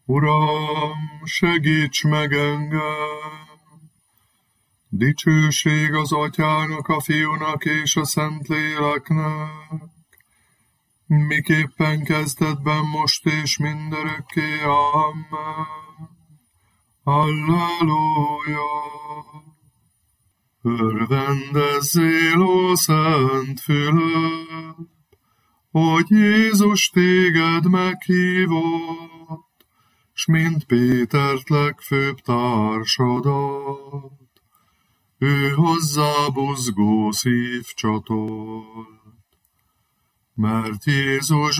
Uram, segíts meg engem! Dicsőség az Atyának, a Fiúnak és a Szentléleknek, miképpen kezdetben, most és mindörökké. Amen. Halleluja! Örvendezzél, ó Szent Fülöp, hogy Jézus téged meghívott, s mint Pétert legfőbb társadat, ő hozzá buzgó szív csatolt. Mert Jézus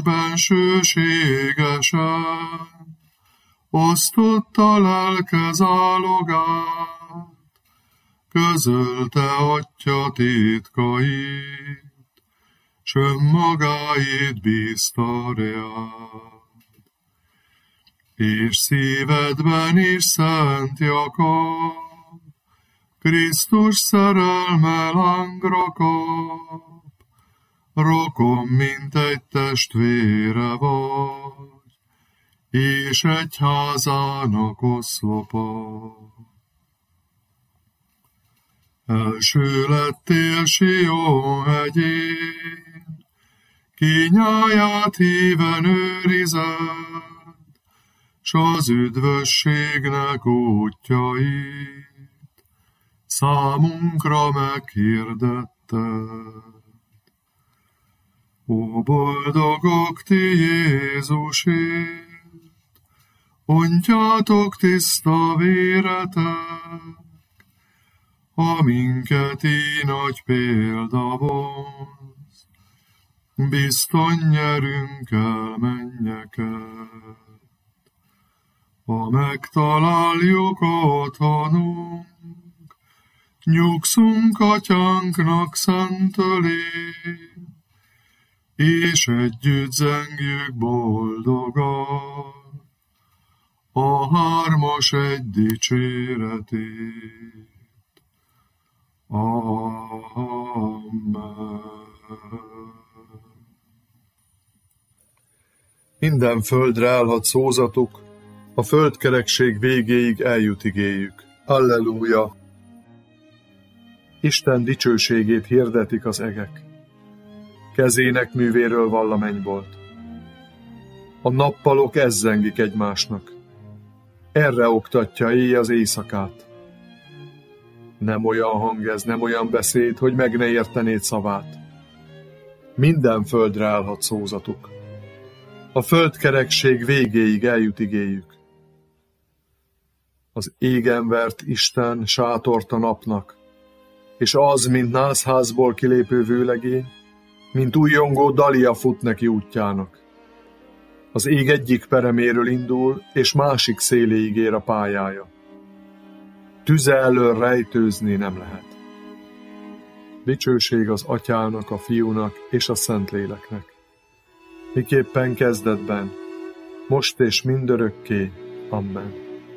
bensőségesen osztotta lelke zálogát, közölte Atya titkait, s önmagáit bízta reád. És szívedben is Szent Jakab, Krisztus szerelme lángra kap, rokon, mint egy testvére vagy, és egyházának oszlopa. Első lettél Sion hegyén, kínjáját híven őrized, s az üdvösségnek útjait számunkra meghirdetted. Ó, boldogok ti Jézusért, ontjátok tiszta véretek, ha minket így nagy példa vonz, bizton nyerünk el mennyeket. Ha megtaláljuk otthonunk, nyugszunk Atyánknak szent ölén, és együtt zengjük boldogan a hármas egy dicséretét. Amen. Minden földre állhat szózatuk, a földkerekség végéig eljut igéjük. Alleluja! Isten dicsőségét hirdetik az egek. Kezének művéről vall a mennybolt. A nappalok ezzengik egymásnak. Erre oktatja éj az éjszakát. Nem olyan hang ez, nem olyan beszéd, hogy meg ne értenéd szavát. Minden földre állhat szózatuk. A földkerekség végéig eljut igéjük. Az égen vert Isten sátort a napnak, és az, mint nászházból kilépő vőlegény, mint újjongó dalia fut neki útjának. Az ég egyik pereméről indul, és másik széléig ér a pályája. Tüze elől rejtőzni nem lehet. Dicsőség az Atyának, a Fiúnak és a Szentléleknek, miképpen kezdetben, most és mindörökké. Amen.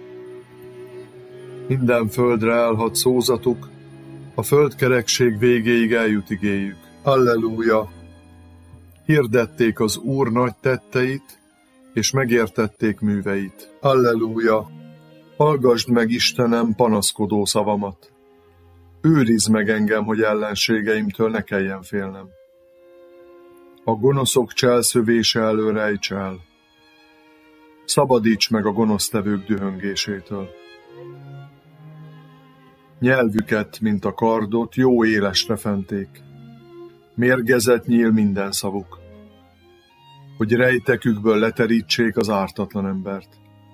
Minden földre állhat szózatuk, a földkerekség végéig eljut igéjük. Alleluja! Hirdették az Úr nagy tetteit, és megértették műveit. Alleluja! Hallgasd meg, Istenem, panaszkodó szavamat. Őrizd meg engem, hogy ellenségeimtől ne kelljen félnem. A gonoszok cselszövése elől rejts el. Szabadíts meg a gonosztevők dühöngésétől. Nyelvüket, mint a kardot, jó élesre fenték. Mérgezet nyíl minden szavuk, hogy rejtekükből leterítsék az ártatlan embert.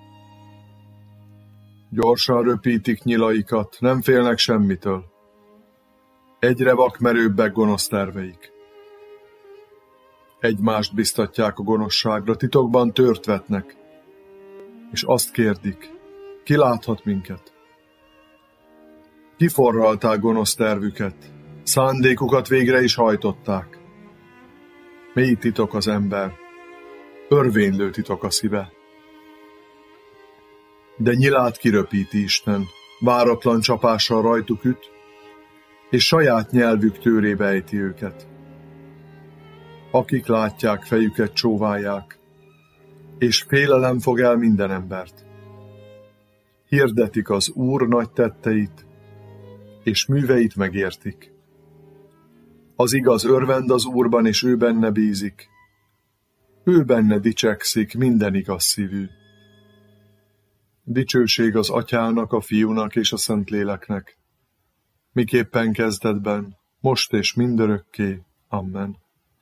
Gyorsan röpítik nyilaikat, nem félnek semmitől. Egyre vakmerőbbek gonosz terveik. Egymást biztatják a gonoszságra, titokban tört vetnek, és azt kérdik, ki láthat minket? Kiforralták gonosz tervüket, szándékukat végre is hajtották. Mély titok az ember, örvénylő titok a szíve. De nyilát kiröpíti Isten, váratlan csapással rajtuk üt, és saját nyelvük tőrébe ejti őket. Akik látják, fejüket csóválják, és félelem fog el minden embert. Hirdetik az Úr nagy tetteit, és műveit megértik. Az igaz örvend az Úrban, és ő benne bízik. Ő benne dicsekszik minden igaz szívű. Dicsőség az Atyának, a Fiúnak és a Szentléleknek, miképpen kezdetben, most és mindörökké. Amen.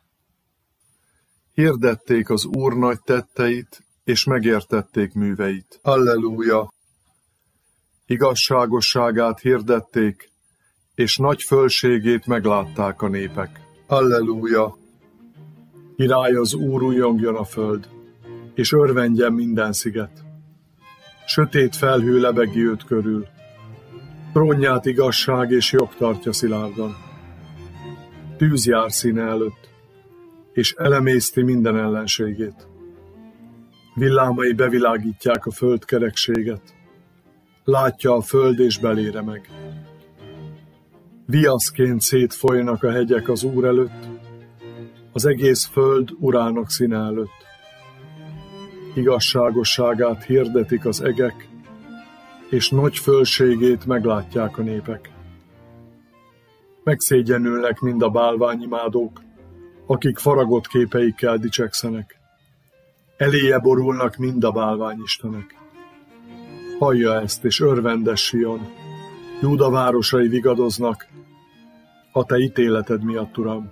Hirdették az Úr nagy tetteit, és megértették műveit. Alleluja! Igazságosságát hirdették, és nagy fölségét meglátták a népek. Alleluja! Király az Úr, újjongjon a föld, és örvendjen minden sziget. Sötét felhő lebegi őt körül, trónját igazság és jog tartja szilárdan. Tűz jár színe előtt, és elemészti minden ellenségét. Villámai bevilágítják a föld kerekséget, látja a föld és belére meg. Viaszként szétfolynak a hegyek az Úr előtt, az egész föld Urának színe előtt. Igazságosságát hirdetik az egek, és nagy fölségét meglátják a népek. Megszégyenülnek mind a bálványimádók, akik faragott képeikkel dicsekszenek. Eléje borulnak mind a bálványistenek. Hallja ezt, és örvendes Sion, Júda városai vigadoznak, a te ítéleted miatt, Uram.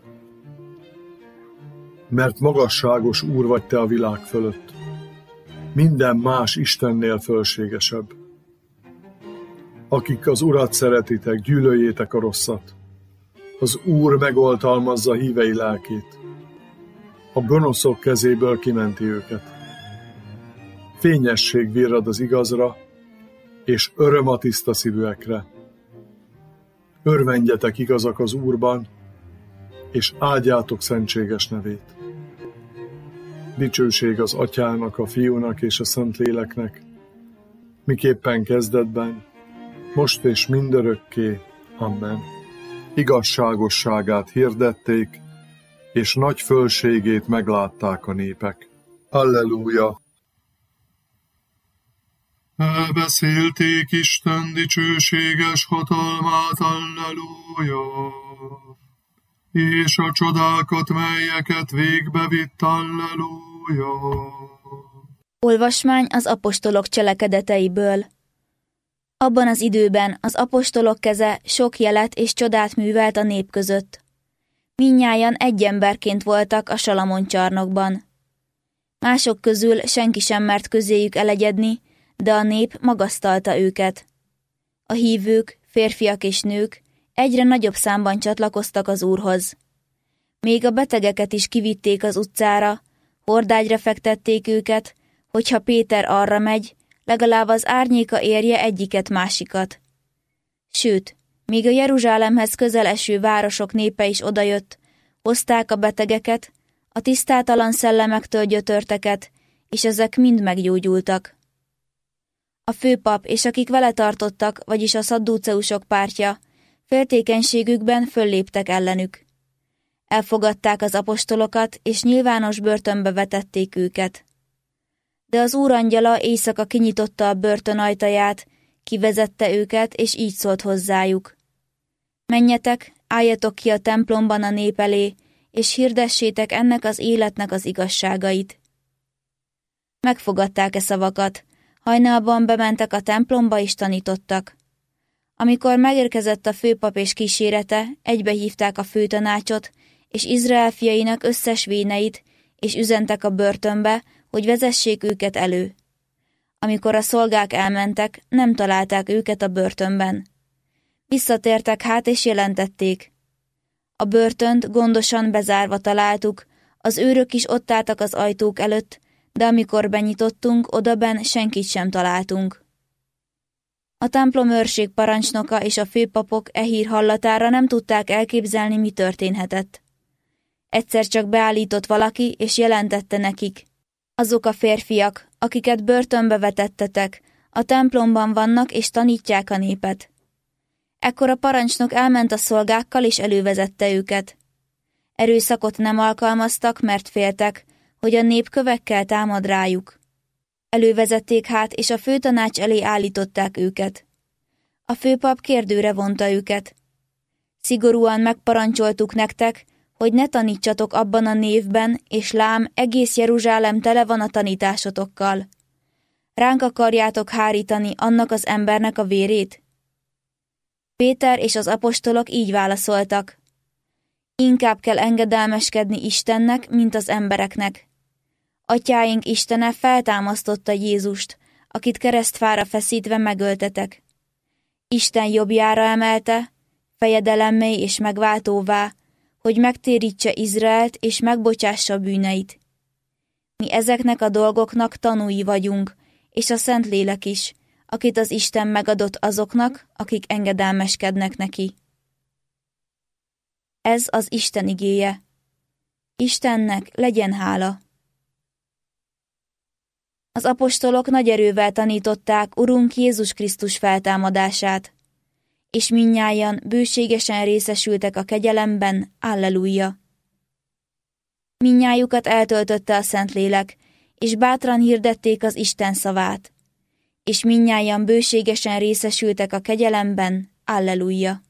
Mert magasságos Úr vagy te a világ fölött, minden más Istennél fölségesebb. Akik az Urat szeretitek, gyűlöljétek a rosszat. Az Úr megoltalmazza hívei lelkét. A gonoszok kezéből kimenti őket. Fényesség virrad az igazra, és öröm a tiszta szívűekre. Örvendjetek igazak az Úrban, és áldjátok szentséges nevét. Dicsőség az Atyának, a Fiúnak és a Szentléleknek, miképpen kezdetben, most és mindörökké. Amen. Igazságosságát hirdették, és nagy fölségét meglátták a népek. Alleluja! Elbeszélték Isten dicsőséges hatalmát, alleluja! És a csodákat, melyeket végbevitt, alleluja! Olvasmány az apostolok cselekedeteiből. Abban az időben az apostolok keze sok jelet és csodát művelt a nép között. Mindnyájan egy emberként voltak a Salamon csarnokban. Mások közül senki sem mert közéjük elegyedni, de a nép magasztalta őket. A hívők, férfiak és nők egyre nagyobb számban csatlakoztak az Úrhoz. Még a betegeket is kivitték az utcára, hordágyra fektették őket, hogyha Péter arra megy, legalább az árnyéka érje egyiket másikat. Sőt, még a Jeruzsálemhez közel eső városok népe is odajött, hozták a betegeket, a tisztátalan szellemektől gyötörteket, és ezek mind meggyógyultak. A főpap és akik vele tartottak, vagyis a szaddúceusok pártja, féltékenységükben fölléptek ellenük. Elfogadták az apostolokat, és nyilvános börtönbe vetették őket. De az Úr angyala éjszaka kinyitotta a börtön ajtaját, kivezette őket, és így szólt hozzájuk. Menjetek, álljatok ki a templomban a nép elé, és hirdessétek ennek az életnek az igazságait. Megfogadták szavakat, hajnalban bementek a templomba és tanítottak. Amikor megérkezett a főpap és kísérete, egybehívták a főtanácsot, és Izrael fiainak összes véneit, és üzentek a börtönbe, hogy vezessék őket elő. Amikor a szolgák elmentek, nem találták őket a börtönben. Visszatértek hát és jelentették. A börtönt gondosan bezárva találtuk, az őrök is ott álltak az ajtók előtt, de amikor benyitottunk, odabenn senkit sem találtunk. A templom őrség parancsnoka és a főpapok e hír hallatára nem tudták elképzelni, mi történhetett. Egyszer csak beállított valaki, és jelentette nekik. Azok a férfiak, akiket börtönbe vetettetek, a templomban vannak és tanítják a népet. Ekkor a parancsnok elment a szolgákkal és elővezette őket. Erőszakot nem alkalmaztak, mert féltek, hogy a nép kövekkel támad rájuk. Elővezették hát, és a főtanács elé állították őket. A főpap kérdőre vonta őket. Szigorúan megparancsoltuk nektek, hogy ne tanítsatok abban a névben, és lám, egész Jeruzsálem tele van a tanításotokkal. Ránk akarjátok hárítani annak az embernek a vérét? Péter és az apostolok így válaszoltak. Inkább kell engedelmeskedni Istennek, mint az embereknek. Atyáink Istene feltámasztotta Jézust, akit keresztfára feszítve megöltetek. Isten jobbjára emelte, fejedelemmé és megváltóvá, hogy megtérítse Izraelt és megbocsássa bűneit. Mi ezeknek a dolgoknak tanúi vagyunk, és a Szentlélek is, akit az Isten megadott azoknak, akik engedelmeskednek neki. Ez az Isten igéje. Istennek legyen hála. Az apostolok nagy erővel tanították Urunk Jézus Krisztus feltámadását, és mindnyájan bőségesen részesültek a kegyelemben, alleluja. Mindnyájukat eltöltötte a Szentlélek, és bátran hirdették az Isten szavát, és mindnyájan bőségesen részesültek a kegyelemben, alleluja.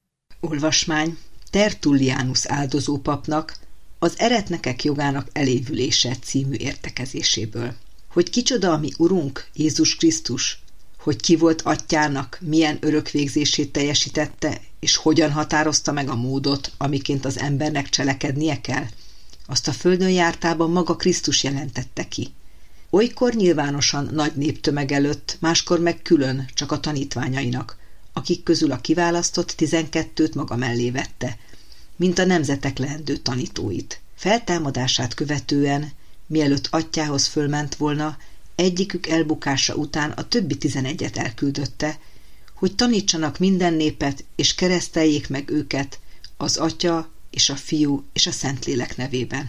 Olvasmány Tertullianus áldozópapnak az Eretnekek jogának elévülése című értekezéséből. Hogy kicsoda a mi Urunk, Jézus Krisztus, hogy ki volt atyának, milyen örökvégzését teljesítette, és hogyan határozta meg a módot, amiként az embernek cselekednie kell, azt a földön jártában maga Krisztus jelentette ki. Olykor nyilvánosan nagy néptömeg előtt, máskor meg külön csak a tanítványainak, akik közül a kiválasztott 12-t maga mellé vette, mint a nemzetek leendő tanítóit. Feltámadását követően, mielőtt atyához fölment volna, egyikük elbukása után a többi 11-et elküldötte, hogy tanítsanak minden népet, és kereszteljék meg őket az Atya és a Fiú és a Szentlélek nevében.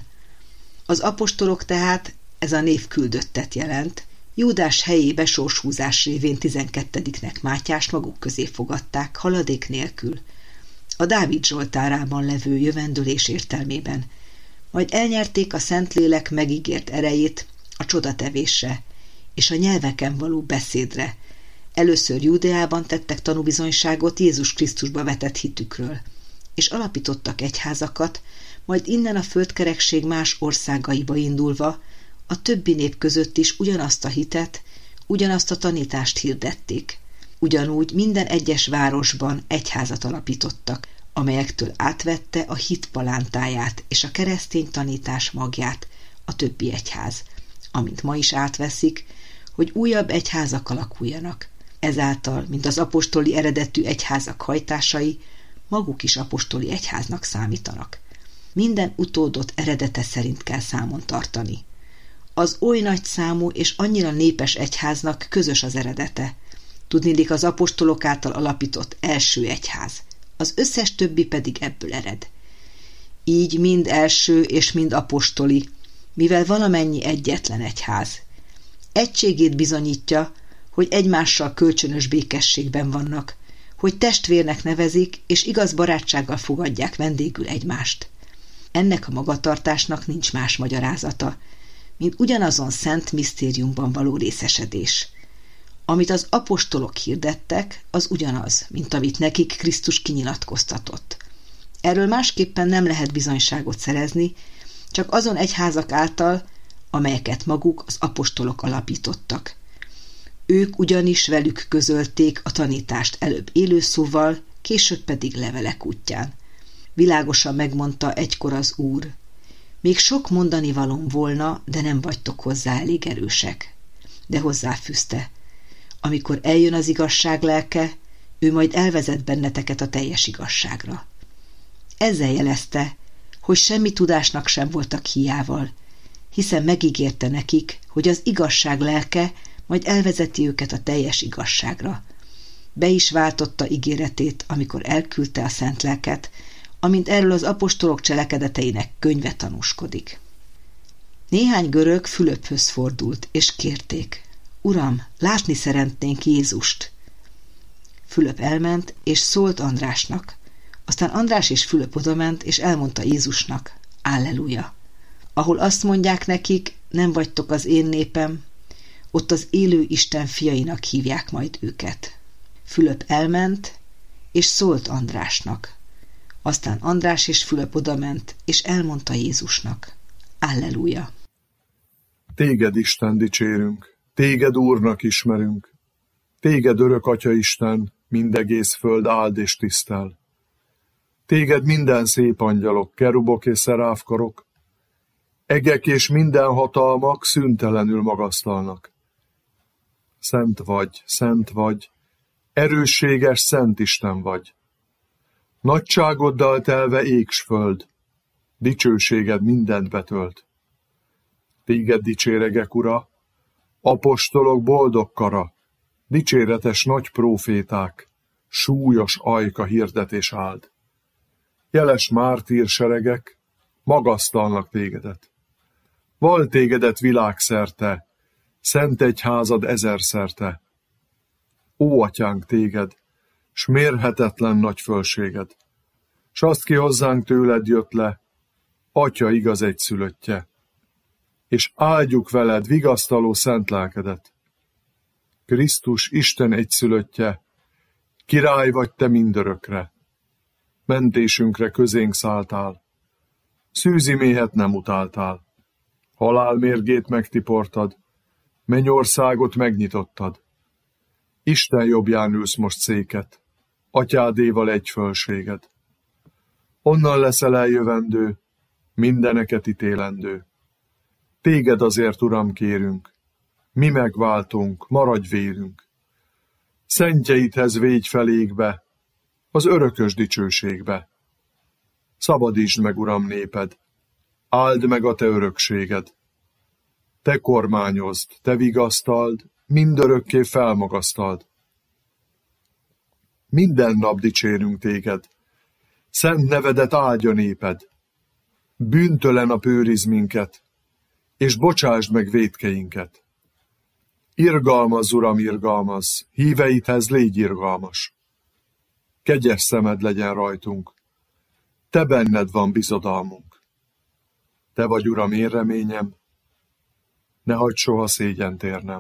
Az apostolok tehát, ez a név küldöttet jelent, Júdás helyébe sorshúzás révén 12-nek Mátyást maguk közé fogadták, haladék nélkül, a Dávid zsoltárában levő jövendőlés értelmében, majd elnyerték a Szentlélek megígért erejét a csodatevésre és a nyelveken való beszédre. Először Júdeában tettek tanúbizonyságot Jézus Krisztusba vetett hitükről, és alapítottak egyházakat, majd innen a földkerekség más országaiba indulva a többi nép között is ugyanazt a hitet, ugyanazt a tanítást hirdették. Ugyanúgy minden egyes városban egyházat alapítottak, amelyektől átvette a hit palántáját és a keresztény tanítás magját a többi egyház, amint ma is átveszik, hogy újabb egyházak alakuljanak. Ezáltal, mint az apostoli eredetű egyházak hajtásai, maguk is apostoli egyháznak számítanak. Minden utódot eredete szerint kell számon tartani. Az oly nagy számú és annyira népes egyháznak közös az eredete. Tudniillik az apostolok által alapított első egyház. Az összes többi pedig ebből ered. Így mind első és mind apostoli, mivel valamennyi egyetlen egyház. Egységét bizonyítja, hogy egymással kölcsönös békességben vannak, hogy testvérnek nevezik és igaz barátsággal fogadják vendégül egymást. Ennek a magatartásnak nincs más magyarázata, mint ugyanazon szent misztériumban való részesedés. Amit az apostolok hirdettek, az ugyanaz, mint amit nekik Krisztus kinyilatkoztatott. Erről másképpen nem lehet bizonyságot szerezni, csak azon egyházak által, amelyeket maguk az apostolok alapítottak. Ők ugyanis velük közölték a tanítást előbb élőszóval, később pedig levelek útján. Világosan megmondta egykor az Úr: még sok mondani valóm volna, de nem vagytok hozzá elég erősek. De hozzáfűzte: amikor eljön az igazság lelke, ő majd elvezet benneteket a teljes igazságra. Ezzel jelezte, hogy semmi tudásnak sem voltak hiával, hiszen megígérte nekik, hogy az igazság lelke majd elvezeti őket a teljes igazságra. Be is váltotta ígéretét, amikor elküldte a szent lelket, amint erről az apostolok cselekedeteinek könyve tanúskodik. Néhány görög Fülöphöz fordult, és kérték: Uram, látni szeretnénk Jézust. Fülöp elment, és szólt Andrásnak. Aztán András és Fülöp odament, és elmondta Jézusnak: Alleluja! Ahol azt mondják nekik, nem vagytok az én népem, ott az élő Isten fiainak hívják majd őket. Fülöp elment, és szólt Andrásnak. Aztán András és Fülöp odament, és elmondta Jézusnak. Alleluja! Téged, Isten, dicsérünk, téged Úrnak ismerünk, téged örök Atya Isten, mindegész föld áld és tisztel. Téged minden szép angyalok, kerubok és szeráfkarok, egek és minden hatalmak szüntelenül magasztalnak. Szent vagy, erősséges Szent Isten vagy. Nagyságoddal telve ég s föld, dicsőséged mindent betölt. Téged dicséregek, Ura, apostolok boldog kara, dicséretes nagy próféták, súlyos ajka hirdetés áld. Jeles mártír seregek magasztalnak tégedet. Val tégedet világszerte, szent egyházad ezerszerte. Ó, atyánk, téged, s mérhetetlen nagy fölséged, s azt ki hozzánk tőled jött le, Atya igaz egyszülöttje, és áldjuk veled vigasztaló szent lelkedet. Krisztus Isten egyszülöttje, király vagy te mindörökre, mentésünkre közénk szálltál, szűzi méhet nem utáltál, halál mérgét megtiportad, mennyországot megnyitottad. Isten jobbján ülsz most széket, atyádéval egy fölséged. Onnan leszel eljövendő, mindeneket ítélendő. Téged azért, Uram, kérünk, mi megváltunk, maradj vérünk. Szentjeidhez végy felégbe, az örökös dicsőségbe. Szabadítsd meg, Uram, néped, áld meg a te örökséged. Te kormányozd, te vigasztald, mindörökké felmagasztald. Minden nap dicsérünk téged, szent nevedet áldja néped. Bűntelen nap őriz minket, és bocsásd meg vétkeinket. Irgalmazz, Uram, irgalmazz, híveidhez légy irgalmas. Kegyes szemed legyen rajtunk, te benned van bizodalmunk. Te vagy, Uram, én reményem, ne hagyd soha szégyent érnem.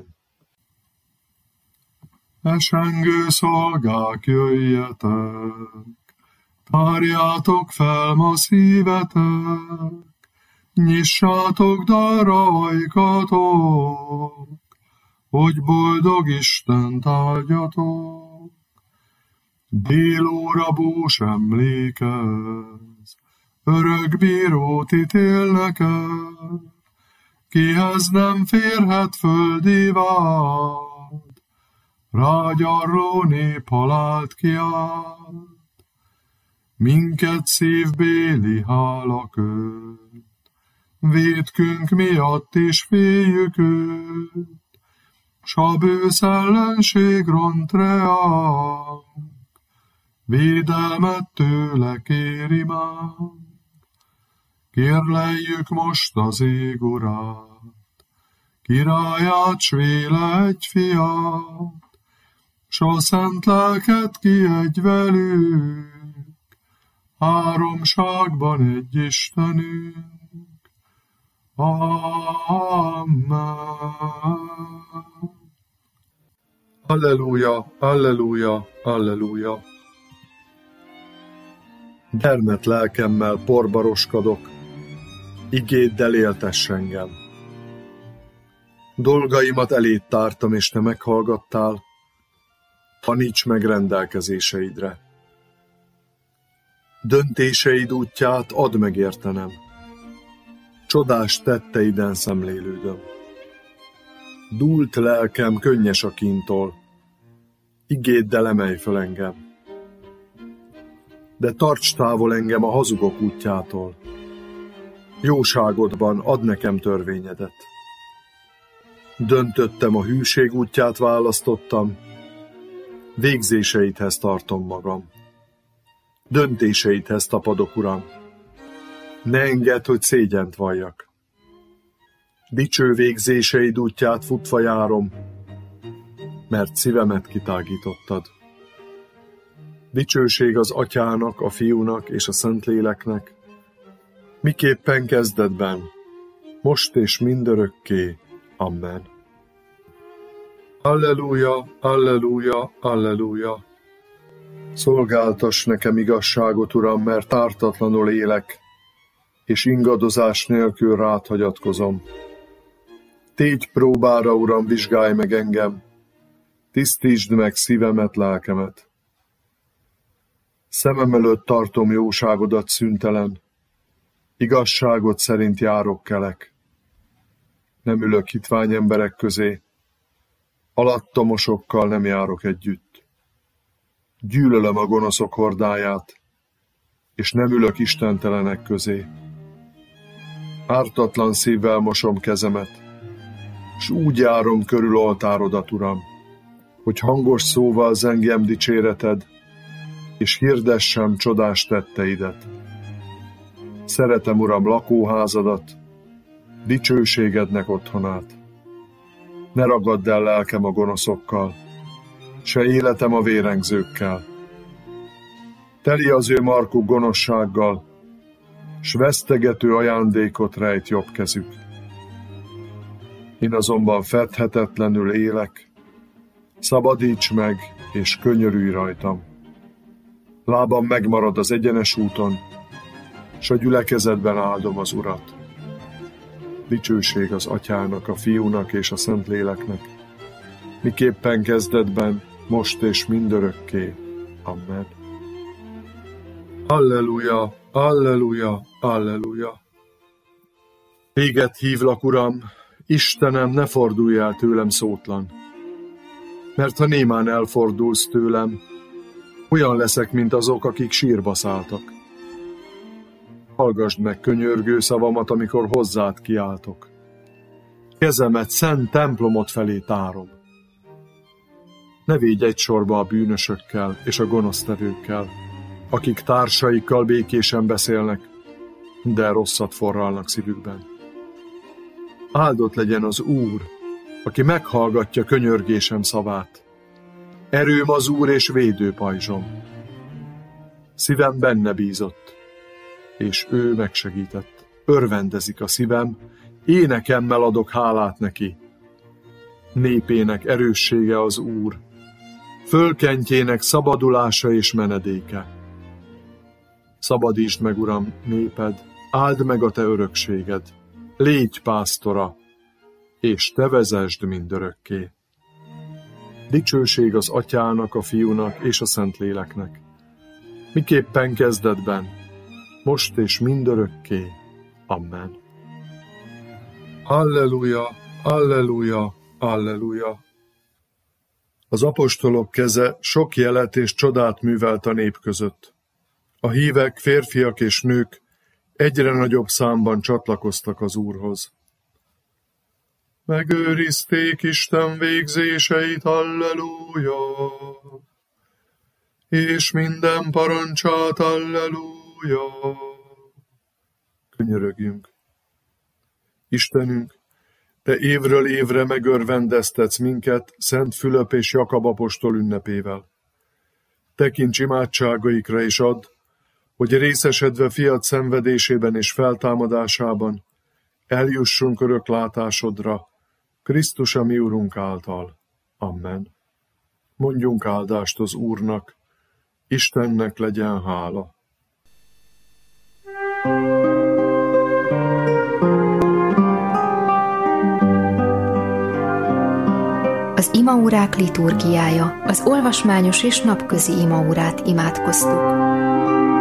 Esengő szolgák, jöjjetek, tárjátok fel ma szívetek, nyissátok darra ajkatok, hogy boldog Istent áldjatok. Délóra bús emlékez, örök bírót ítél neked, kihez nem férhet földi vád, rágyarló nép halált kiált. Minket szívbéli hála köt, vétkünk miatt is féljük őt, s a bősz ellenség ront reánk, védelmet tőle kéri már. Kérleljük most az ég urát, királyát, s véle egy fiát, s a szent lelket kiadj velünk, háromságban egy Istenünk. Amen. Alleluja, alleluja, alleluja. Dermet lelkemmel porba roskadok, igéddel éltess engem. Dolgaimat eléd tártam, és te meghallgattál, taníts meg rendelkezéseidre. Döntéseid útját add meg értenem, csodás tetteiden szemlélődöm. Dúlt lelkem könnyes a kintól, igéddel emelj föl engem. De tarts távol engem a hazugok útjától, jóságodban add nekem törvényedet. Döntöttem, a hűség útját választottam, végzéseidhez tartom magam. Döntéseidhez tapadok, Uram, ne engedd, hogy szégyent valljak. Dicső végzéseid útját futva járom, mert szívemet kitágítottad. Dicsőség az Atyának, a Fiúnak és a Szentléleknek, miképpen kezdetben, most és mindörökké. Amen. Alleluja, alleluja, alleluja. Szolgáltass nekem igazságot, Uram, mert ártatlanul élek, és ingadozás nélkül rád hagyatkozom. Tégy próbára, Uram, vizsgálj meg engem, tisztítsd meg szívemet, lelkemet. Szemem előtt tartom jóságodat szüntelen, igazságot szerint járok, kelek. Nem ülök hitvány emberek közé, alattomosokkal nem járok együtt. Gyűlölöm a gonoszok hordáját, és nem ülök istentelenek közé. Ártatlan szívvel mosom kezemet, s úgy járom körül oltárodat, Uram, hogy hangos szóval zengjem dicséreted, és hirdessem csodás tetteidet. Szeretem, Uram, lakóházadat, dicsőségednek otthonát. Ne ragadd el lelkem a gonoszokkal, se életem a vérengzőkkel. Teli az ő markuk gonoszsággal, s vesztegető ajándékot rejt jobb kezük. Én azonban fedhetetlenül élek, szabadíts meg, és könyörülj rajtam. Lábam megmarad az egyenes úton, s a gyülekezetben áldom az Urat. Dicsőség az Atyának, a Fiúnak és a Szentléleknek, miképpen kezdetben, most és mindörökké. Amen. Alleluja, alleluja, alleluja. Téged hívlak, Uram, Istenem, ne fordulj el tőlem szótlan, mert ha némán elfordulsz tőlem, olyan leszek, mint azok, akik sírba szálltak. Hallgasd meg könyörgő szavamat, amikor hozzád kiáltok. Kezemet szent templomot felé tárom. Ne védj egy sorba a bűnösökkel és a gonosztevőkkel, akik társaikkal békésen beszélnek, de rosszat forralnak szívükben. Áldott legyen az Úr, aki meghallgatja könyörgésem szavát. Erőm az Úr és védőpajzsom. Szívem benne bízott, és ő megsegített. Örvendezik a szívem, énekemmel adok hálát neki. Népének erőssége az Úr, fölkentjének szabadulása és menedéke. Szabadítsd meg, Uram, néped, áld meg a te örökséged, légy pásztora, és te vezesd mindörökké. Dicsőség az Atyának, a Fiúnak és a Szentléleknek, miképpen kezdetben, most és mindörökké. Amen. Alleluja, alleluja, alleluja. Az apostolok keze sok jelet és csodát művelt a nép között. A hívek, férfiak és nők egyre nagyobb számban csatlakoztak az Úrhoz. Megőrizték Isten végzéseit, halleluja, és minden parancsát, halleluja. Könyörögjünk. Istenünk, te évről évre megörvendeztetsz minket Szent Fülöp és Jakab apostol ünnepével. Tekints imádságaikra és add, hogy részesedve fiad szenvedésében és feltámadásában eljussunk öröklátásodra, Krisztus a mi Urunk által. Amen. Mondjunk áldást az Úrnak, Istennek legyen hála. Az imaórák liturgiája, az olvasmányos és napközi imaórát imádkoztuk.